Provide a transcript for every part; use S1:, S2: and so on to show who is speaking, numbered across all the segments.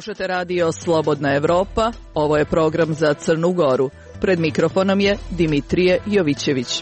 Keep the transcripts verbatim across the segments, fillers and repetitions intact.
S1: Slušate radio Slobodna Evropa, ovo je program za Crnu Goru. Pred mikrofonom je Dimitrije Jovićević.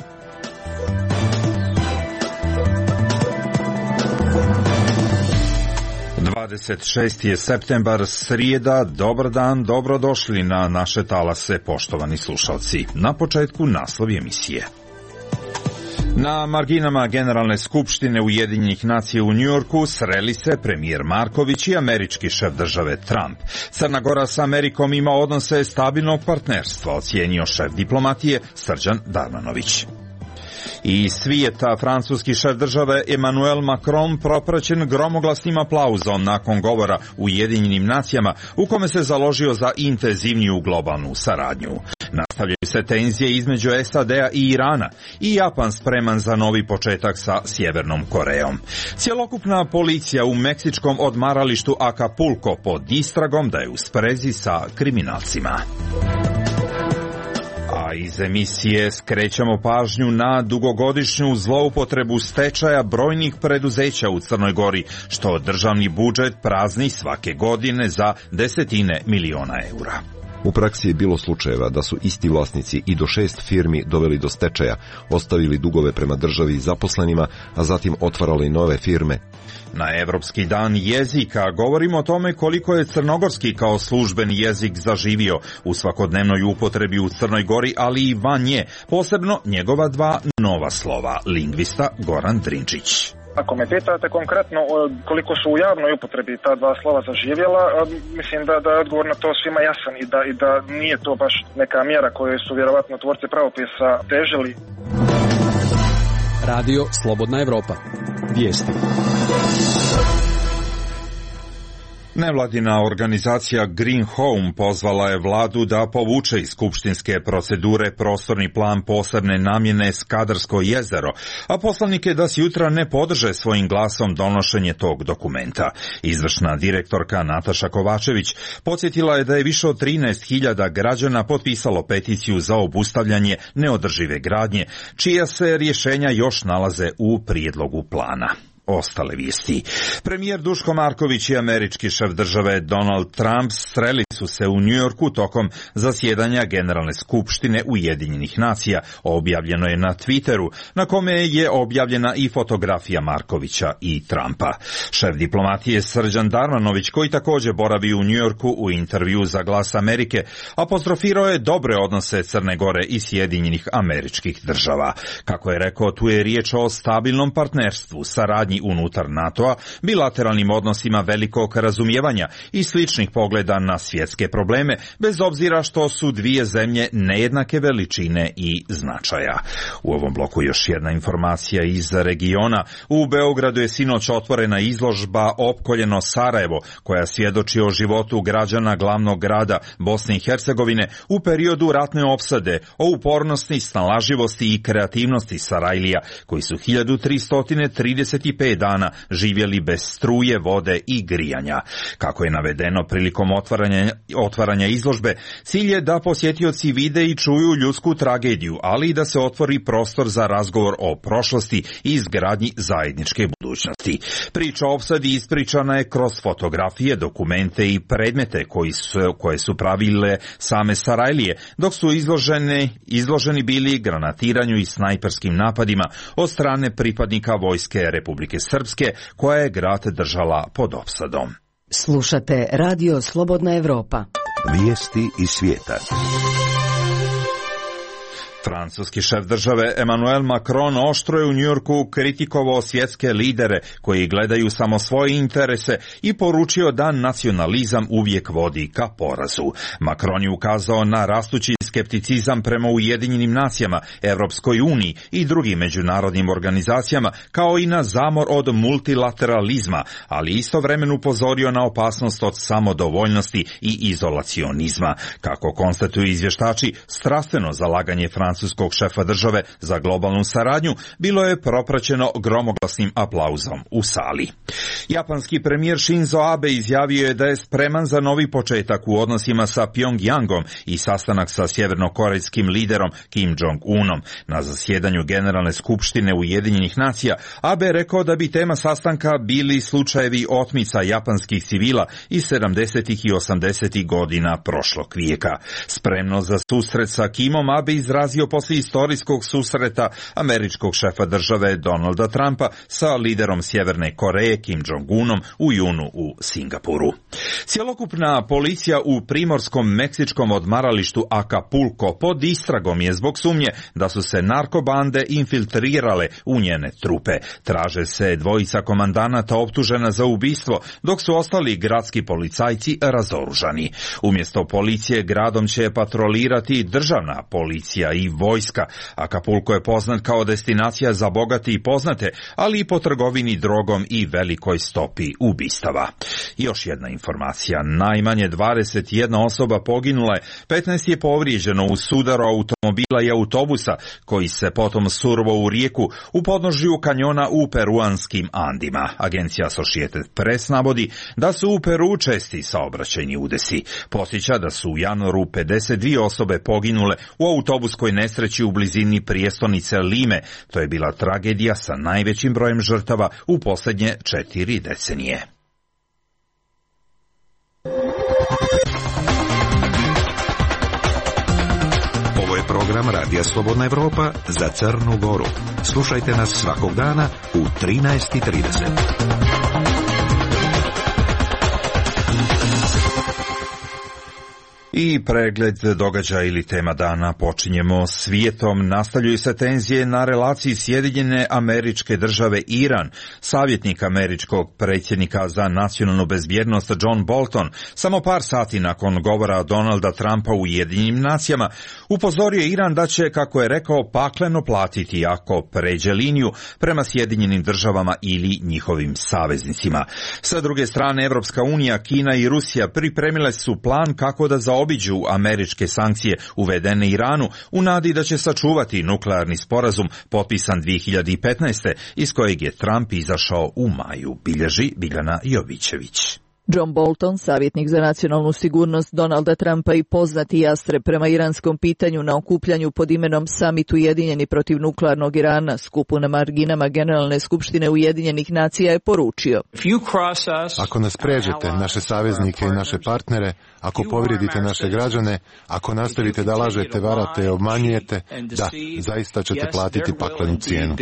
S2: dvadeset šesti je septembar, srijeda. Dobar dan, dobrodošli na naše talase, poštovani slušalci. Na početku naslovi emisije. Na marginama Generalne skupštine Ujedinjenih nacija u Njujorku sreli se premijer Marković i američki šef države Trump. Crna Gora sa Amerikom ima odnose stabilnog partnerstva, ocijenio šef diplomatije Srđan Darmanović. Iz svijeta francuski šef države Emmanuel Macron propraćen gromoglasnim aplauzom nakon govora u Ujedinjenim nacijama u kome se založio za intenzivniju globalnu saradnju. Nastavljaju se tenzije između S A D-a i Irana i Japan spreman za novi početak sa Sjevernom Korejom. Cjelokupna policija u meksičkom odmaralištu Acapulco pod istragom da je u sprezi sa kriminalcima. A iz emisije skrećemo pažnju na dugogodišnju zloupotrebu stečaja brojnih preduzeća u Crnoj Gori, što državni budžet prazni svake godine za desetine miliona eura.
S3: U praksi je bilo slučajeva da su isti vlasnici i do šest firmi doveli do stečaja, ostavili dugove prema državi i zaposlenima, a zatim otvarali nove firme.
S2: Na Evropski dan jezika govorimo o tome koliko je crnogorski kao službeni jezik zaživio u svakodnevnoj upotrebi u Crnoj Gori, ali i van nje, posebno njegova dva nova slova, lingvista Goran Drinčić.
S4: Ako me pitate konkretno koliko su u javnoj upotrebi ta dva slova zaživjela, mislim da, da je odgovor na to svima jasan i da, i da nije to baš neka mjera koju su vjerovatno tvorci pravopisa težili.
S5: Radio Slobodna Evropa. Vijesti.
S2: Nevladina organizacija Green Home pozvala je vladu da povuče iz skupštinske procedure prostorni plan posebne namjene Skadarsko jezero, a poslanike da s jutra ne podrže svojim glasom donošenje tog dokumenta. Izvršna direktorka Nataša Kovačević podsjetila je da je više od trinaest hiljada građana potpisalo peticiju za obustavljanje neodržive gradnje, čija se rješenja još nalaze u prijedlogu plana. Ostale vijesti. Premijer Duško Marković i američki šef države Donald Trump sreli su se u Njujorku tokom zasjedanja Generalne skupštine Ujedinjenih nacija. Objavljeno je na Twitteru, na kome je objavljena i fotografija Markovića i Trumpa. Šef diplomatije Srđan Darmanović, koji također boravi u Njujorku, u intervju za Glas Amerike, apostrofirao je dobre odnose Crne Gore i Sjedinjenih Američkih Država. Kako je rekao, tu je riječ o stabilnom partnerstvu, saradnji unutar NATO-a, bilateralnim odnosima velikog razumijevanja i sličnih pogleda na svjetske probleme, bez obzira što su dvije zemlje nejednake veličine i značaja. U ovom bloku još jedna informacija iz regiona. U Beogradu je sinoć otvorena izložba Opkoljeno Sarajevo, koja svjedoči o životu građana glavnog grada Bosne i Hercegovine u periodu ratne opsade, o upornosti, snalaživosti i kreativnosti Sarajlija, koji su hiljadu tristo trideset pet dana živjeli bez struje, vode i grijanja. Kako je navedeno prilikom otvaranja, otvaranja izložbe, cilj je da posjetioci vide i čuju ljudsku tragediju, ali i da se otvori prostor za razgovor o prošlosti i izgradnji zajedničke budućnosti. Priča o opsadi ispričana je kroz fotografije, dokumente i predmete koji su, koje su pravile same Sarajlije, dok su izloženi, izloženi bili granatiranju i snajperskim napadima od strane pripadnika vojske Republike Srpske, koja je grad držala pod opsadom.
S6: Slušate Radio Slobodna Evropa.
S3: Vijesti iz svijeta.
S2: Francuski šef države Emmanuel Macron oštro je u Njujorku kritikovao svjetske lidere koji gledaju samo svoje interese i poručio da nacionalizam uvijek vodi ka porazu. Macron je ukazao na rastući skepticizam prema Ujedinjenim nacijama, Evropskoj uniji i drugim međunarodnim organizacijama, kao i na zamor od multilateralizma, ali istovremeno upozorio na opasnost od samodovoljnosti i izolacionizma. Kako konstatuju izvještači, strastveno zalaganje francuskog šefa države za globalnu saradnju bilo je propraćeno gromoglasnim aplauzom u sali. Japanski premijer Shinzo Abe izjavio je da je spreman za novi početak u odnosima sa Pjongjangom i sastanak sa Sjedinjenim sjevernokorejskim liderom Kim Jong-unom. Na zasjedanju Generalne skupštine Ujedinjenih nacija Abe je rekao da bi tema sastanka bili slučajevi otmica japanskih civila iz sedamdesetih i osamdesetih godina prošlog vijeka. Spremno za susret sa Kimom Abe izrazio poslije istorijskog susreta američkog šefa države Donalda Trumpa sa liderom Sjeverne Koreje Kim Jong-unom u junu u Singapuru. Cjelokupna policija u primorskom meksičkom odmaralištu Acapulco pod istragom je zbog sumnje da su se narkobande infiltrirale u njene trupe. Traže se dvojica komandanata optužena za ubistvo, dok su ostali gradski policajci razoružani. Umjesto policije gradom će patrolirati državna policija i vojska. Acapulco je poznat kao destinacija za bogate i poznate, ali i po trgovini drogom i velikoj stopi ubistava. Još jedna informacija. Najmanje dvadeset jedna osoba poginula je, petnaest je povrijeđeno u sudaru automobila i autobusa, koji se potom survo u rijeku u podnožju kanjona u peruanskim Andima. Agencija Associated Press navodi da su u Peru česti saobraćajni udesi. Podsjeća da su u januaru pedeset dvije osobe poginule u autobuskoj nesreći u blizini prijestolnice Lime. To je bila tragedija sa najvećim brojem žrtava u posljednje četiri decenije.
S7: Ovo je program Radija Slobodna Evropa za Crnu Goru. Slušajte nas svakog dana u trinaest i trideset.
S2: I pregled događaja ili tema dana počinjemo svijetom. Nastavljaju se tenzije na relaciji Sjedinjene Američke Države Iran. Savjetnik američkog predsjednika za nacionalnu bezbjednost John Bolton, samo par sati nakon govora Donalda Trumpa u Ujedinjenim nacijama, upozorio Iran da će, kako je rekao, pakleno platiti ako pređe liniju prema Sjedinjenim državama ili njihovim saveznicima. Sa druge strane, Evropska unija, Kina i Rusija pripremile su plan kako da zaobiđu američke sankcije uvedene Iranu u nadi da će sačuvati nuklearni sporazum potpisan dvije hiljade petnaeste iz kojeg je Trump izašao u maju, bilježi Biljana Jovićević.
S1: John Bolton, savjetnik za nacionalnu sigurnost Donalda Trumpa i poznati jastreb prema iranskom pitanju na okupljanju pod imenom Summit Ujedinjeni protiv nuklearnog Irana, skupu na marginama Generalne skupštine Ujedinjenih nacija, je poručio:
S8: Ako nas pređete, naše saveznike i naše partnere, ako povrijedite naše građane, ako nastavite da lažete, varate i obmanjujete, da, zaista ćete platiti paklenu cijenu.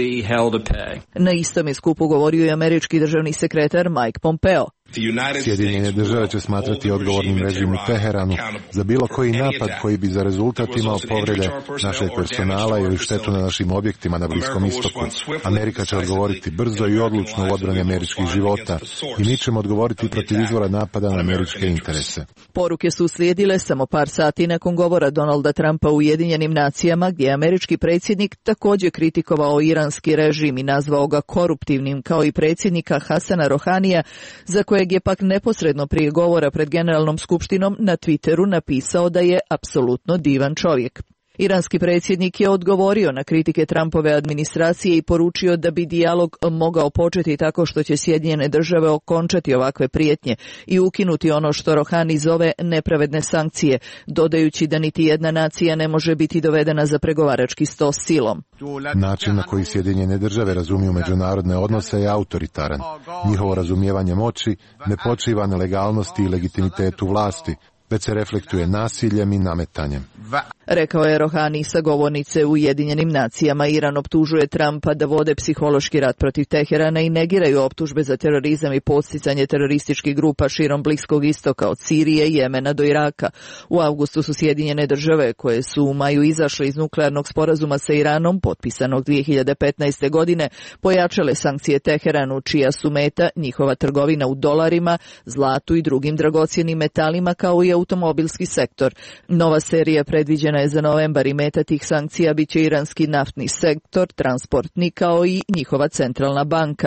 S1: Na istom je skupu govorio i američki državni sekretar Mike Pompeo.
S8: Sjedinjene države će smatrati odgovornim režim u Teheranu za bilo koji napad koji bi za rezultat imao povrede našeg personala ili štetu na našim objektima na Bliskom istoku. Amerika će odgovoriti brzo i odlučno u odbrani američkih života i mi ćemo odgovoriti protiv izvora napada na američke interese.
S1: Poruke su uslijedile samo par sati nakon govora Donalda Trumpa u Ujedinjenim nacijama, gdje je američki predsjednik također kritikovao iranski režim i nazvao ga koruptivnim, kao i predsjednika Hasana Rohanija, za kojeg je pak neposredno prije govora pred Generalnom skupštinom na Twitteru napisao da je apsolutno divan čovjek. Iranski predsjednik je odgovorio na kritike Trumpove administracije i poručio da bi dijalog mogao početi tako što će Sjedinjene države okončati ovakve prijetnje i ukinuti ono što Rohani zove nepravedne sankcije, dodajući da niti jedna nacija ne može biti dovedena za pregovarački sto silom.
S8: Način na koji Sjedinjene države razumiju međunarodne odnose je autoritaran. Njihovo razumijevanje moći ne počiva na legalnosti i legitimitetu vlasti, već se reflektuje nasiljem i nametanjem.
S1: Rekao je Rohani sa govornice u Ujedinjenim nacijama. Iran optužuje Trumpa da vode psihološki rat protiv Teherana i negiraju optužbe za terorizam i podsticanje terorističkih grupa širom Bliskog istoka od Sirije i Jemena do Iraka. U avgustu su Sjedinjene države, koje su u maju izašle iz nuklearnog sporazuma sa Iranom, potpisanog dvije hiljade petnaeste. godine, pojačale sankcije Teheranu, čija su meta njihova trgovina u dolarima, zlatu i drugim dragocjenim metalima, kao i automobilski sektor. Nova serija predviđena je za novembar i meta tih sankcija bit će iranski naftni sektor, transportni, kao i njihova centralna banka.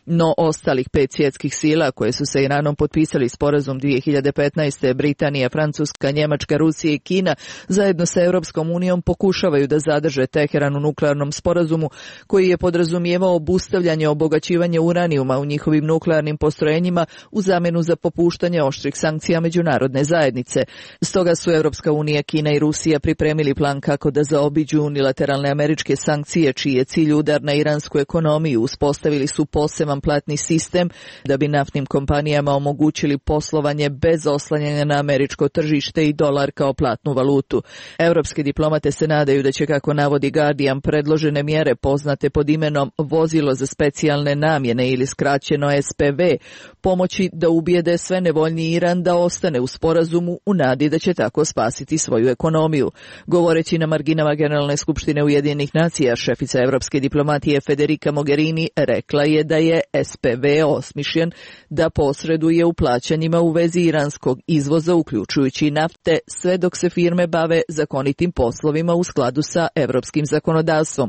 S1: No ostalih pet svjetskih sila koje su sa Iranom potpisali sporazum dvije hiljade petnaeste. Britanija, Francuska, Njemačka, Rusija i Kina zajedno sa Europskom unijom pokušavaju da zadrže Teheran u nuklearnom sporazumu koji je podrazumijevao obustavljanje obogaćivanja uranijuma u njihovim nuklearnim postrojenjima u zamjenu za popuštanje oštrih sankcija međunarodne zajednice. Stoga su Europska unija, Kina i Rusija pripremili plan kako da zaobiđu unilateralne američke sankcije čiji je cilj udar na iransku ekonomiju. Uspostavili su poseban platni sistem da bi naftnim kompanijama omogućili poslovanje bez oslanjanja na američko tržište i dolar kao platnu valutu. Europske diplomate se nadaju da će, kako navodi Guardian, predložene mjere poznate pod imenom vozilo za specijalne namjene ili skraćeno S P V pomoći da ubijede sve nevoljni Iran da ostane u sporazumu u nadi da će tako spasiti svoju ekonomiju. Govoreći na marginama Generalne skupštine Ujedinjenih nacija, šefica europske diplomatije Federica Mogherini rekla je da je S P V osmišljen da posreduje u plaćanjima u vezi iranskog izvoza, uključujući nafte, sve dok se firme bave zakonitim poslovima u skladu sa europskim zakonodavstvom.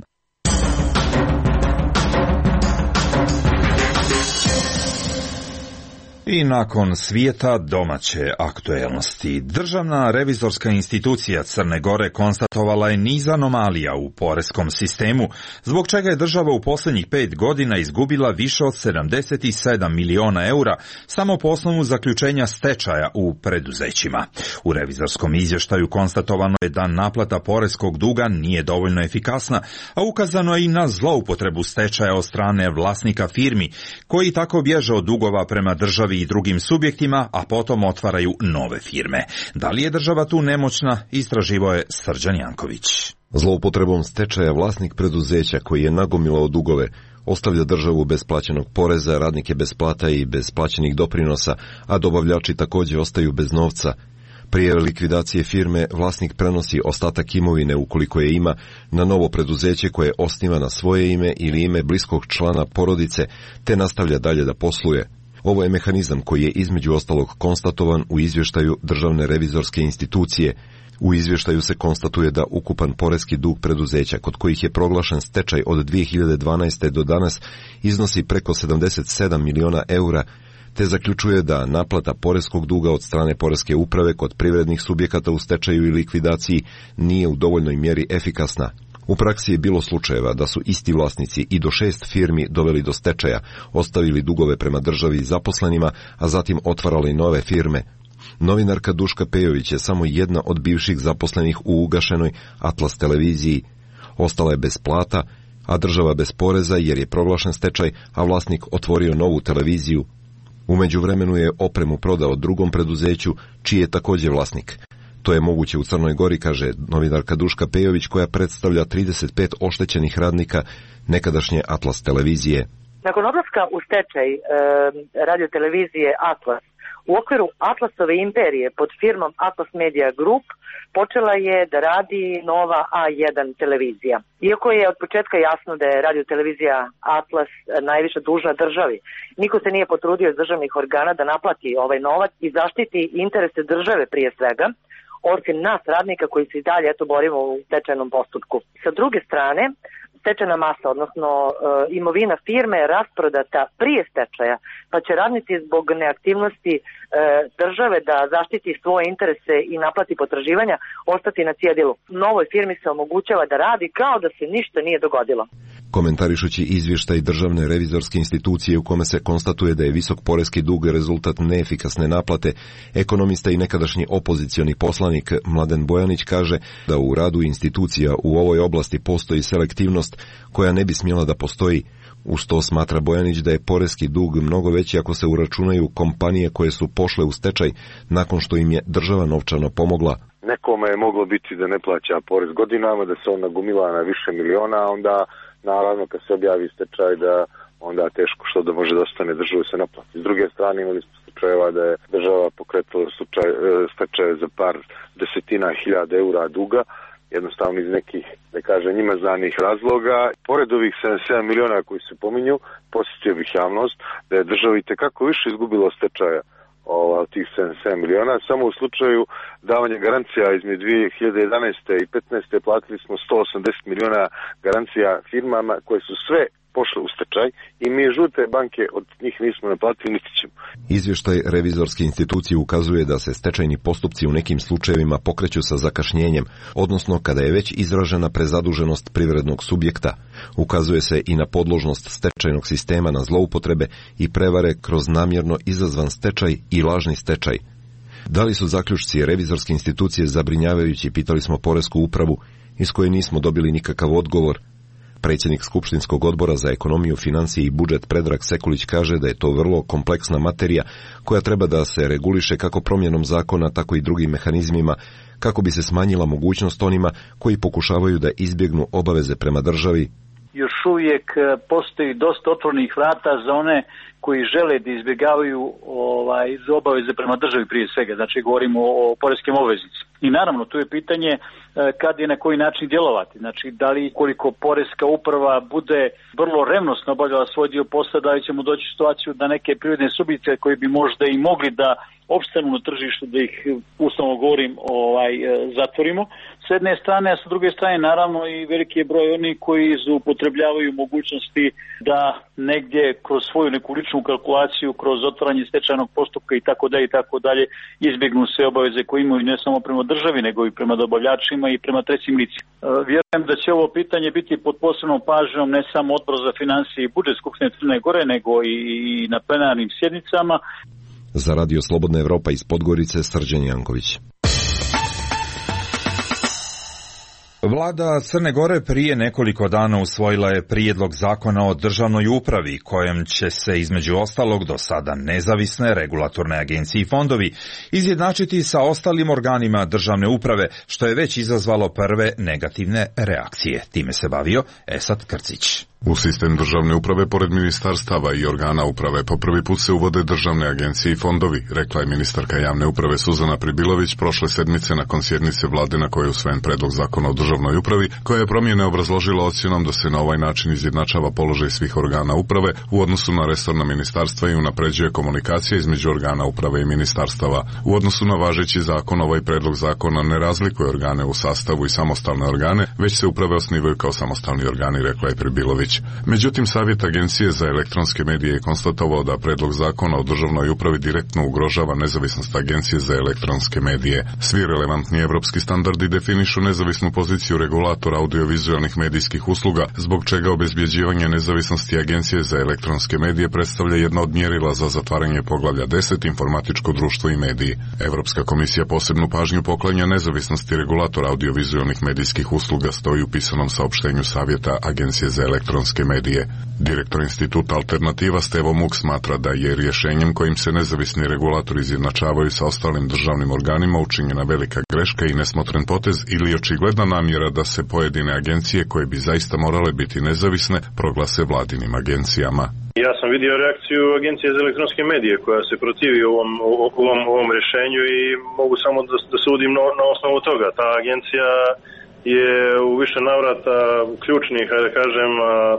S2: I nakon svijeta domaće aktuelnosti, Državna revizorska institucija Crne Gore konstatovala je niz anomalija u poreskom sistemu, zbog čega je država u posljednjih pet godina izgubila više od sedamdeset sedam miliona eura samo po osnovu zaključenja stečaja u preduzećima. U revizorskom izvještaju konstatovano je da naplata poreskog duga nije dovoljno efikasna, a ukazano je i na zloupotrebu stečaja od strane vlasnika firmi, koji tako bježe od dugova prema državi i drugim subjektima, a potom otvaraju nove firme. Da li je država tu nemoćna, istraživao je Srđan Janković.
S3: Zloupotrebom stečaja vlasnik preduzeća koji je nagomilao dugove ostavlja državu bez plaćenog poreza, radnike bez plata i bez plaćenih doprinosa, a dobavljači također ostaju bez novca. Prije likvidacije firme vlasnik prenosi ostatak imovine, ukoliko je ima, na novo preduzeće koje osniva na svoje ime ili ime bliskog člana porodice, te nastavlja dalje da posluje. Ovo je mehanizam koji je između ostalog konstatovan u izvještaju Državne revizorske institucije. U izvještaju se konstatuje da ukupan poreski dug preduzeća kod kojih je proglašen stečaj od dvije hiljade dvanaeste. do danas iznosi preko sedamdeset sedam miliona eura, te zaključuje da naplata poreskog duga od strane poreske uprave kod privrednih subjekata u stečaju i likvidaciji nije u dovoljnoj mjeri efikasna. U praksi je bilo slučajeva da su isti vlasnici i do šest firmi doveli do stečaja, ostavili dugove prema državi i zaposlenima, a zatim otvarali nove firme. Novinarka Duška Pejović je samo jedna od bivših zaposlenih u ugašenoj Atlas televiziji. Ostala je bez plata, a država bez poreza jer je proglašen stečaj, a vlasnik otvorio novu televiziju. U međuvremenu je opremu prodao drugom preduzeću, čiji je također vlasnik. To je moguće u Crnoj Gori, kaže novinarka Duška Pejović, koja predstavlja trideset pet oštećenih radnika nekadašnje Atlas televizije.
S9: Nakon odlaska u stečaj e, radiotelevizije Atlas, u okviru Atlasove imperije pod firmom Atlas Media Group počela je da radi nova A jedan televizija. Iako je od početka jasno da je radiotelevizija Atlas najviše dužna državi, niko se nije potrudio iz državnih organa da naplati ovaj novac i zaštiti interese države prije svega, osim nas radnika koji se i dalje eto borimo u stečajnom postupku. Sa druge strane, stečajna masa, odnosno e, imovina firme je rasprodata prije stečaja, pa će radnici zbog neaktivnosti e, države da zaštiti svoje interese i naplati potraživanja ostati na cjedilu. Novoj firmi se omogućava da radi kao da se ništa nije dogodilo.
S3: Komentarišući izvještaj Državne revizorske institucije u kome se konstatuje da je visok poreski dug rezultat neefikasne naplate, ekonomista i nekadašnji opozicioni poslanik Mladen Bojanić kaže da u radu institucija u ovoj oblasti postoji selektivnost koja ne bi smjela da postoji. Uz to smatra Bojanić da je poreski dug mnogo veći ako se uračunaju kompanije koje su pošle u stečaj nakon što im je država novčano pomogla.
S10: Nekome je moglo biti da ne plaća porez godinama, da se on nagomila na više miliona, a onda naravno kad se objavi stečaj da onda teško što da može da ostane državu se naplati. S druge strane imali smo slučajeva da je država pokretala slučaj, stečaje za par desetina hiljada eura duga, jednostavno iz nekih, da kažem, njima znanih razloga. Pored ovih sedamdeset sedam miliona koji se pominju, posjetio bih javnost da je država itekako više izgubilo stečaja od tih sedamdeset sedam miliona. Samo u slučaju davanja garancija između dvije hiljade jedanaeste i petnaeste platili smo sto osamdeset miliona garancija firmama koje su sve pošle u stečaj i mi žute banke od njih nismo naplatili, niti ćemo.
S3: Izvještaj revizorske institucije ukazuje da se stečajni postupci u nekim slučajevima pokreću sa zakašnjenjem, odnosno kada je već izražena prezaduženost privrednog subjekta. Ukazuje se i na podložnost stečajnog sistema na zloupotrebe i prevare kroz namjerno izazvan stečaj i lažni stečaj. Da li su zaključci revizorske institucije zabrinjavajući, pitali smo Poresku upravu, iz koje nismo dobili nikakav odgovor. Predsjednik Skupštinskog odbora za ekonomiju, financije i budžet Predrag Sekulić kaže da je to vrlo kompleksna materija koja treba da se reguliše kako promjenom zakona, tako i drugim mehanizmima, kako bi se smanjila mogućnost onima koji pokušavaju da izbjegnu obaveze prema državi.
S11: Još uvijek postoji dosta otvorenih vrata za one koji žele da izbjegavaju ovaj, obaveze prema državi prije svega, znači govorimo o poreskim obveznicima. I naravno, tu je pitanje kad i na koji način djelovati, znači da li koliko poreska uprava bude vrlo revnosno obavljala svoj dio posla, da li ćemo doći u situaciju da neke privredne subjekte koji bi možda i mogli da opstanu na tržištu, da ih uslovno govorim ovaj, zatvorimo s jedne strane, a sa druge strane naravno i veliki je broj onih koji zloupotrebljavaju mogućnosti da negdje kroz svoju neku ličnu kalkulaciju, kroz otvaranje stečajnog postupka i tako dalje i tako dalje izbjegnu sve obaveze koje imaju ne samo prema državi nego i prema dobavljačima i prema trećim licima. Vjerujem da će ovo pitanje biti pod posebnom pažnjom ne samo Odbor za financije i budžet Skupštine Crne Gore nego i na plenarnim sjednicama.
S3: Za Radio Slobodna Evropa iz Podgorice, Srđan Janković.
S2: Vlada Crne Gore prije nekoliko dana usvojila je prijedlog zakona o državnoj upravi, kojem će se između ostalog do sada nezavisne regulatorne agencije i fondovi izjednačiti sa ostalim organima državne uprave, što je već izazvalo prve negativne reakcije. Time se bavio Esad Krcić.
S12: U sistem državne uprave, pored ministarstava i organa uprave, po prvi put se uvode državne agencije i fondovi, rekla je ministarka javne uprave Suzana Pribilović prošle sedmice nakon sjednice vlade na kojoj je usvojen predlog zakona o državnoj upravi, koja je promjene obrazložila ocjenom da se na ovaj način izjednačava položaj svih organa uprave u odnosu na resorna ministarstva i unapređuje komunikacija između organa uprave i ministarstava. U odnosu na važeći zakon, ovaj predlog zakona ne razlikuje organe u sastavu i samostalne organe, već se uprave osnivaju kao samostalni organi, rekla je Pribilović. Međutim, Savjet Agencije za elektronske medije je konstatovao da predlog zakona o državnoj upravi direktno ugrožava nezavisnost Agencije za elektronske medije. Svi relevantni evropski standardi definišu nezavisnu poziciju regulatora audiovizualnih medijskih usluga, zbog čega obezbjeđivanje nezavisnosti Agencije za elektronske medije predstavlja jedno od mjerila za zatvaranje poglavlja deset informatičko društvo i mediji. Evropska komisija posebnu pažnju poklanja nezavisnosti regulatora audiovizualnih medijskih usluga, stoji u pisanom saopštenju Savjeta Agencije za elektronske medije. Direktor instituta Alternativa Stevo Muk smatra da je rješenjem kojim se nezavisni regulatori izjednačavaju sa ostalim državnim organima učinjena velika greška i nesmotren potez ili očigledna namjera da se pojedine agencije koje bi zaista morale biti nezavisne proglase vladinim agencijama.
S13: Ja sam vidio reakciju Agencije za elektronske medije koja se protivi ovom, ovom, ovom rješenju i mogu samo da, da sudim na, na osnovu toga. Ta agencija je u više navrata ključnih, da kažem,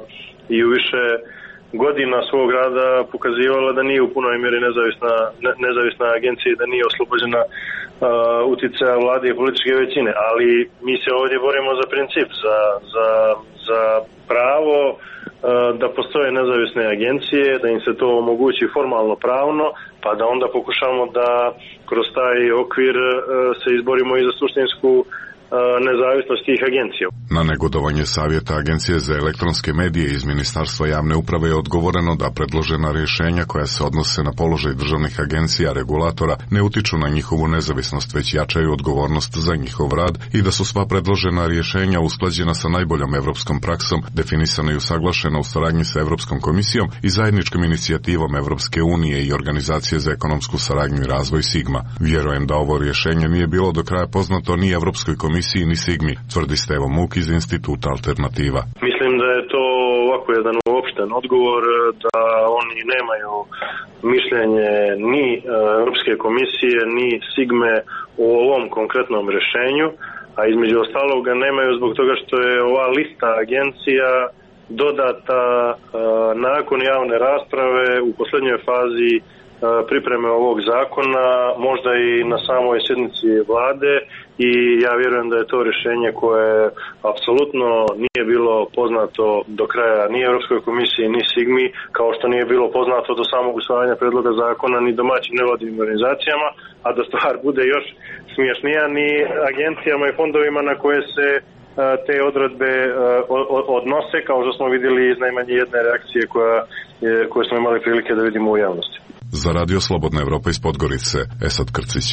S13: i u više godina svog rada pokazivala da nije u punoj mjeri nezavisna, ne, nezavisna agencija i da nije oslobođena uh, utjecaja vlade i političke većine. Ali mi se ovdje borimo za princip, za, za, za pravo uh, da postoje nezavisne agencije, da im se to omogući formalno pravno, pa da onda pokušamo da kroz taj okvir uh, se izborimo i za suštinsku nezavisnost tih agencija.
S12: Na negodovanje Savjeta Agencije za elektronske medije iz Ministarstva javne uprave je odgovoreno da predložena rješenja koja se odnose na položaj državnih agencija regulatora ne utiču na njihovu nezavisnost, već jačaju odgovornost za njihov rad i da su sva predložena rješenja usklađena sa najboljom evropskom praksom, definisana i usaglašena u saradnji sa Evropskom komisijom i zajedničkom inicijativom Evropske unije i Organizacije za ekonomsku saradnju i razvoj Sigma. Vjerujem da ovo rješenje nije bilo do kraja poznato ni Evropskoj komisiji ni Sigmi, tvrdi Stevo Muk iz instituta Alternativa.
S13: Mislim da je to ovako jedan uopšten odgovor, da oni nemaju mišljenje ni Europske komisije, ni Sigme u ovom konkretnom rješenju, a između ostalog ga nemaju zbog toga što je ova lista agencija dodata nakon javne rasprave u posljednjoj fazi pripreme ovog zakona, možda i na samoj sjednici vlade, i ja vjerujem da je to rješenje koje apsolutno nije bilo poznato do kraja ni Europskoj komisiji ni Sigmi, kao što nije bilo poznato do samog usvajanja predloga zakona ni domaćim nevladinim organizacijama, a da stvar bude još smješnija, ni agencijama i fondovima na koje se te odredbe odnose, kao što smo vidjeli iz najmanje jedne reakcije koja, koju smo imali prilike da vidimo u javnosti.
S12: Za Radio Slobodna Evropa iz Podgorice, Esad Krcić.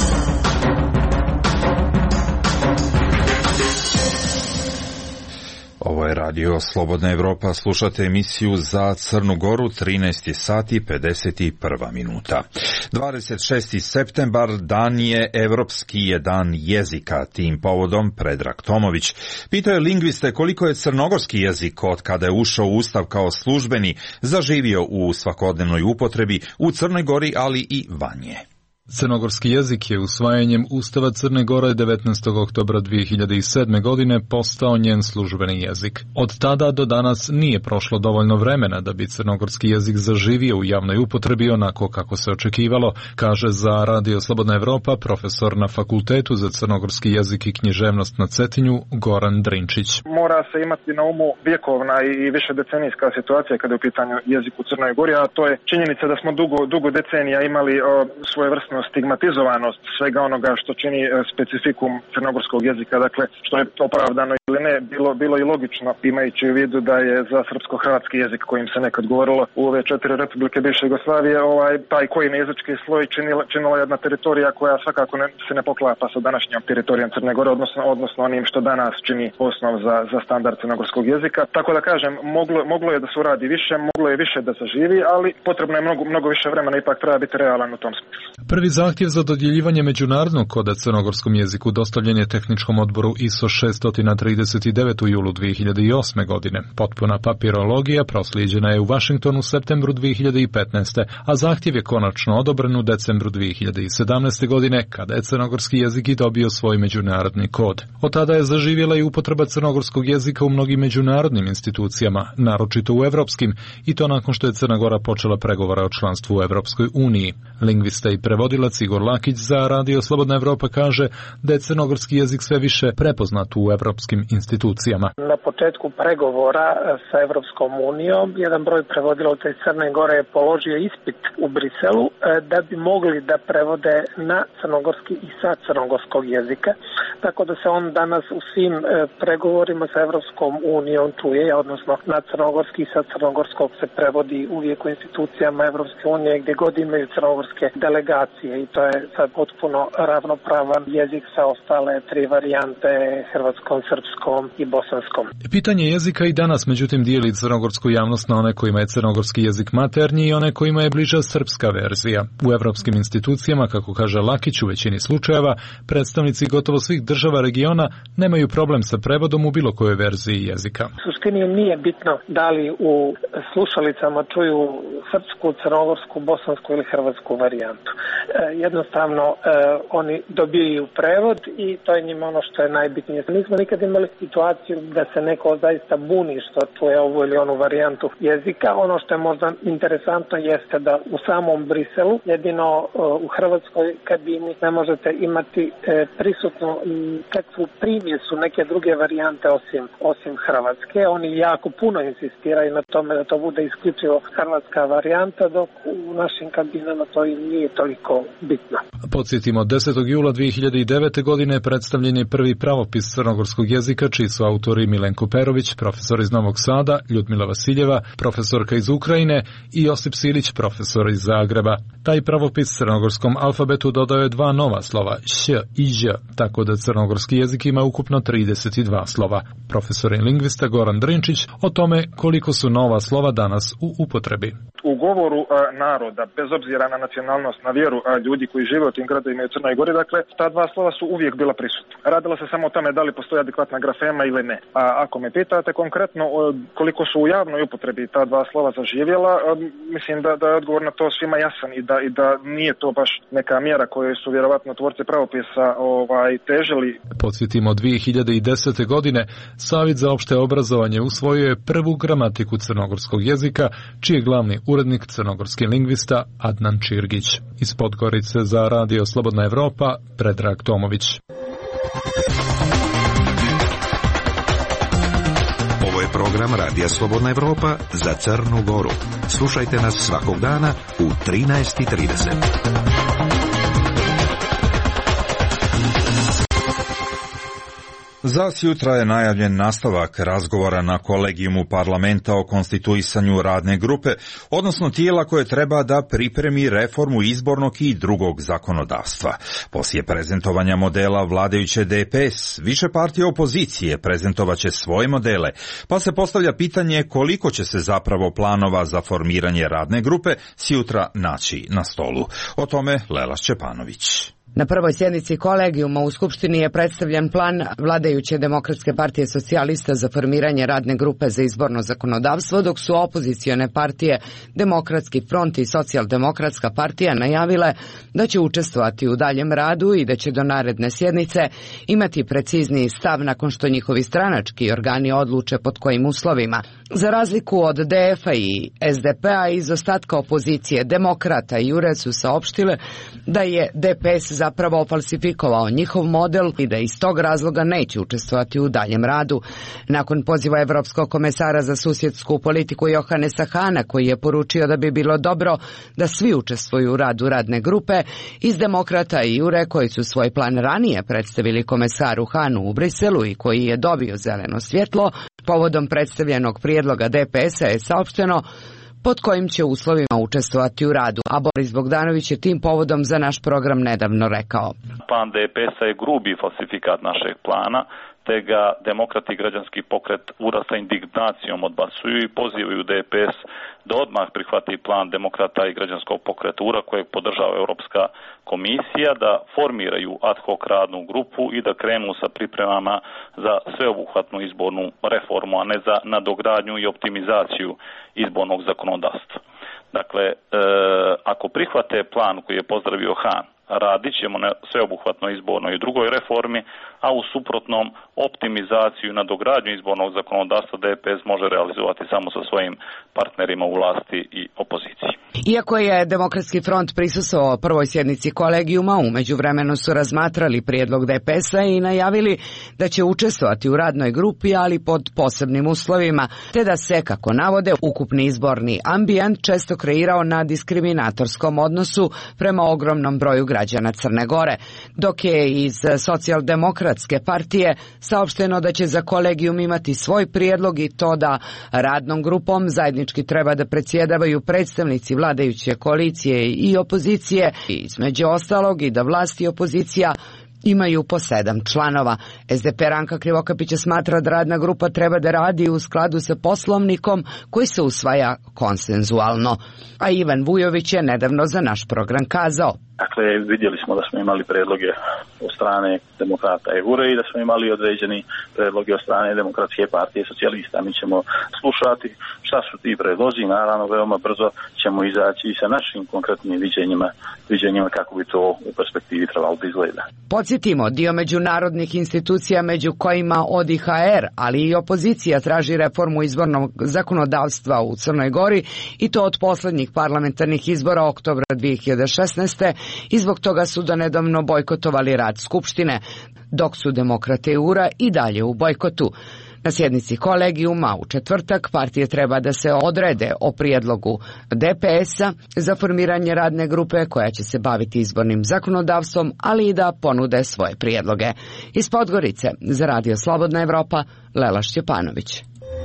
S2: Ovo je Radio Slobodna Evropa, slušate emisiju za Crnu Goru, trinaest sati pedeset jedna minuta. dvadeset šesti septembar dan je Evropski je dan jezika, tim povodom Predrag Tomović pitao je lingviste koliko je crnogorski jezik od kada je ušao u Ustav kao službeni zaživio u svakodnevnoj upotrebi u Crnoj Gori, ali i van nje.
S14: Crnogorski jezik je usvajanjem Ustava Crne Gore devetnaestog oktobra dvije hiljade sedme. godine postao njen službeni jezik. Od tada do danas nije prošlo dovoljno vremena da bi crnogorski jezik zaživio u javnoj upotrebi onako kako se očekivalo, kaže za Radio Slobodna Evropa profesor na Fakultetu za crnogorski jezik i književnost na Cetinju Goran Drinčić.
S4: Mora se imati na umu vjekovna i više decenijska situacija kada je u pitanju jezik u Crnoj Gori, a to je činjenica da smo dugo, dugo decenija imali o, svojevrsnu stigmatizovanost svega onoga što čini specifikum crnogorskog jezika, dakle što je opravdano ili ne, bilo, bilo i logično, imajući u vidu da je za srpsko-hrvatski jezik kojim se nekad govorilo u ove četiri republike bivše Jugoslavije, ovaj, taj koji jezički sloj činila, činila jedna teritorija koja svakako ne, se ne poklapa sa današnjom teritorijom Crne Gore, odnosno, odnosno onim što danas čini osnov za, za standard crnogorskog jezika. Tako da kažem, moglo, moglo je da se uradi više, moglo je više da se živi, ali potrebno je mnogo, mnogo više vremena, ipak treba biti realan u tom smislu.
S14: Prvi zahtjev za dodjeljivanje međunarodnog koda crnogorskom jeziku dostavljen je Tehničkom odboru I S O šesto trideset devet u julu dvije hiljade osme. godine. Potpuna papirologija proslijeđena je u Vašingtonu u septembru dvije hiljade petnaeste. a zahtjev je konačno odobren u decembru dvije hiljade sedamnaeste. godine, kada je crnogorski jezik i dobio svoj međunarodni kod. Od tada je zaživjela i upotreba crnogorskog jezika u mnogim međunarodnim institucijama, naročito u evropskim, i to nakon što je Crna Gora počela pregovore o članstvu u Evropskoj uniji. Lingvista i prevodilac Igor Lakić za Radio Slobodna Evropa kaže da je crnogorski jezik sve više prepoznat u evropskim institucijama.
S15: Na početku pregovora sa Evropskom unijom jedan broj prevodilaca iz Crne Gore je položio ispit u Briselu da bi mogli da prevode na crnogorski i sa crnogorskog jezika, tako da se on danas u svim pregovorima sa Evropskom unijom čuje, odnosno na crnogorski i sa crnogorskog se prevodi uvijek u institucijama Evropske unije gdje god imaju crnogorske delegacije, i to je sad potpuno ravnopravan jezik sa ostale tri varijante, hrvatskom, srpskom i bosanskom.
S14: Pitanje jezika i danas međutim dijeli crnogorsku javnost na one kojima je crnogorski jezik maternji i one kojima je bliža srpska verzija. U evropskim institucijama, kako kaže Lakić, u većini slučajeva predstavnici gotovo svih država regiona nemaju problem sa prevodom u bilo kojoj verziji jezika.
S15: U suštini nije bitno da li u slušalicama čuju srpsku, crnogorsku, bosansku ili hrvatsku varijantu. E, jednostavno e, oni dobijaju prevod i to je njima ono što je najbitnije. Nismo nikad imali situaciju da se neko zaista buni što čuje ovu ili onu varijantu jezika. Ono što je možda interesantno jeste da u samom Briselu, jedino e, u Hrvatskoj kabini ne možete imati e, prisutno kakvu primjesu neke druge varijante osim, osim hrvatske. Oni jako puno insistiraju na tome da to bude isključivo hrvatska varijanta, dok u našim kabinama to i nije toliko bitno.
S14: Podsjetimo, desetog jula dvije hiljade devete. godine predstavljen je prvi pravopis crnogorskog jezika, čiji su autori Milenko Perović, profesor iz Novog Sada, Ljudmila Vasiljeva, profesorka iz Ukrajine, i Josip Silić, profesor iz Zagreba. Taj pravopis crnogorskom alfabetu dodao je dva nova slova, š i ž, tako da crnogorski jezik ima ukupno trideset dva slova. Profesor i lingvista Goran Drinčić o tome koliko su nova slova danas u upotrebi.
S4: U govoru a, naroda, bez obzira na nacionalnost, na vjeru a, ljudi koji žive u tim gradovima i u Crnoj Gori, dakle, ta dva slova su uvijek bila prisutna. Radilo se samo o tome da li postoji adekvatna grafema ili ne. A ako me pitate konkretno o, koliko su u javnoj upotrebi ta dva slova zaživjela, a, mislim da, da je odgovor na to svima jasan i da, i da nije to baš neka mjera koju su vjerovatno tvorci pravopisa ovaj, težili.
S14: Podsjetimo, dvije hiljade desete. godine Savjet za opšte obrazovanje usvojio je prvu gramatiku crnogorskog jezika, čiji je glavni urednik urednik crnogorski lingvista Adnan Čirgić. Iz Podgorice za Radio Slobodna Evropa, Predrag Tomović.
S7: Ovo je program Radija Slobodna Evropa za Crnu Goru. Slušajte nas svakog dana u trinaest i trideset.
S2: Za sjutra je najavljen nastavak razgovora na kolegijumu parlamenta o konstituisanju radne grupe, odnosno tijela koje treba da pripremi reformu izbornog i drugog zakonodavstva. Poslije prezentovanja modela vladajuće D P S, više partije opozicije prezentovaće svoje modele, pa se postavlja pitanje koliko će se zapravo planova za formiranje radne grupe sjutra naći na stolu. O tome Lela Šćepanović.
S16: Na prvoj sjednici kolegijuma u Skupštini je predstavljen plan vladajuće Demokratske partije socijalista za formiranje radne grupe za izborno zakonodavstvo, dok su opozicione partije Demokratski front i Socijaldemokratska partija najavile da će učestvovati u daljem radu i da će do naredne sjednice imati precizniji stav nakon što njihovi stranački organi odluče pod kojim uslovima. Za razliku od D F-a i S D P-a, iz ostatka opozicije Demokrata i U R E su saopštile da je D P S zapravo falsifikovao njihov model i da iz tog razloga neće učestvovati u daljem radu. Nakon poziva Evropskog komesara za susjedsku politiku Johanesa Hana, koji je poručio da bi bilo dobro da svi učestvuju u radu radne grupe, iz Demokrata i U R E, koji su svoj plan ranije predstavili komesaru Hanu u Briselu i koji je dobio zeleno svjetlo, povodom predstavljenog prijedloga D P S-a je saopšteno pod kojim će uslovima učestvovati u radu, a Boris Bogdanović je tim povodom za naš program nedavno rekao.
S17: Plan D P S-a je grubi falsifikat našeg plana, te ga Demokrati i građanski pokret U R A sa indignacijom odbacuju i pozivaju D P S da odmah prihvati plan Demokrata i građanskog pokreta U R A kojeg podržava Europska komisija, da formiraju ad hoc radnu grupu i da krenu sa pripremama za sveobuhvatnu izbornu reformu, a ne za nadogradnju i optimizaciju izbornog zakonodavstva. Dakle, e, ako prihvate plan koji je pozdravio Han, radit ćemo na sveobuhvatnoj izbornoj i drugoj reformi, a u suprotnom optimizaciju i nadogradnju izbornog zakonodavstva D P S može realizovati samo sa svojim partnerima u vlasti i opoziciji.
S16: Iako je Demokratski front prisustvovao prvoj sjednici kolegijuma, u međuvremenu su razmatrali prijedlog D P S-a i najavili da će učestvovati u radnoj grupi, ali pod posebnim uslovima, te da se, kako navode, ukupni izborni ambijent često kreirao na diskriminatorskom odnosu prema ogromnom broju građana Crne Gore, dok je iz Socijaldemokratske partije saopšteno da će za kolegijum imati svoj prijedlog i to da radnom grupom zajednički treba da predsjedavaju predstavnici vladajuće koalicije i opozicije, između ostalog i da vlast i opozicija imaju po sedam članova. S D P Ranka Krivokapića smatra da radna grupa treba da radi u skladu sa poslovnikom koji se usvaja konsenzualno. A Ivan Vujović je nedavno za naš program kazao:
S11: Dakle, vidjeli smo da smo imali predloge od strane Demokrata i U R E i da smo imali određeni predloge od strane Demokratske partije socijalista. Mi ćemo slušati šta su ti predlozi i naravno veoma brzo ćemo izaći i sa našim konkretnim viđenjima, viđenjima kako bi to u perspektivi trebalo da izgleda.
S16: Podsjetimo, dio međunarodnih institucija među kojima O D I H R, ali i opozicija traži reformu izbornog zakonodavstva u Crnoj Gori i to od poslednjih parlamentarnih izbora oktobra dvije hiljade šesnaeste. i zbog toga su donedavno bojkotovali rad Skupštine, dok su Demokrate i U R A i dalje u bojkotu. Na sjednici kolegijuma u četvrtak partije treba da se odrede o prijedlogu D P S-a za formiranje radne grupe koja će se baviti izbornim zakonodavstvom, ali i da ponude svoje prijedloge. Iz Podgorice za Radio Slobodna Evropa, Lela Šćepanović.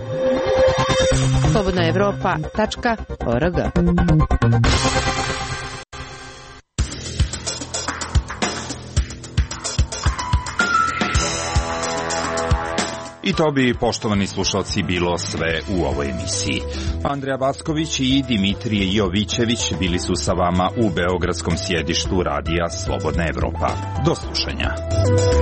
S18: slobodna evropa tačka org.
S2: I to bi, poštovani slušalci, bilo sve u ovoj emisiji. Andrija Backović i Dimitrije Jovićević bili su sa vama u beogradskom sjedištu Radija Slobodna Evropa. Do slušanja.